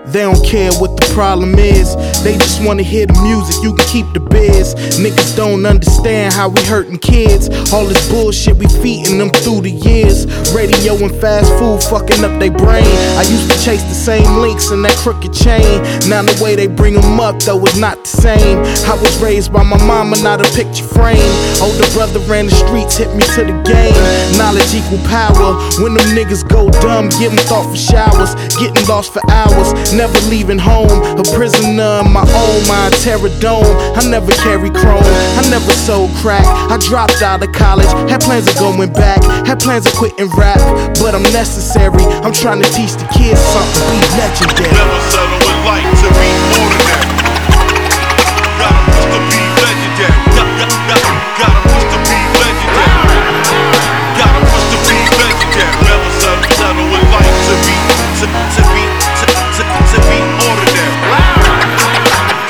They don't care what the problem is. They just wanna hear the music, you can keep the biz. Niggas don't understand how we hurtin' kids. All this bullshit we feeding them through the years. Radio and fast food fucking up they brain. I used to chase the same links in that crooked chain. Now the way they bring them up though is not the same. I was raised by my mama, not a picture frame. Older brother ran the streets, hit me to the game. Knowledge equal power. When them niggas go dumb, give them thought for showers. Getting lost for hours, never leaving home. A prisoner in my own mind, terror dome. I never carry chrome, I never sold crack. I dropped out of college, had plans of going back. Had plans of quitting rap, but I'm necessary. I'm trying to teach the kids something, be legendary. Never settle in life to be ordinary.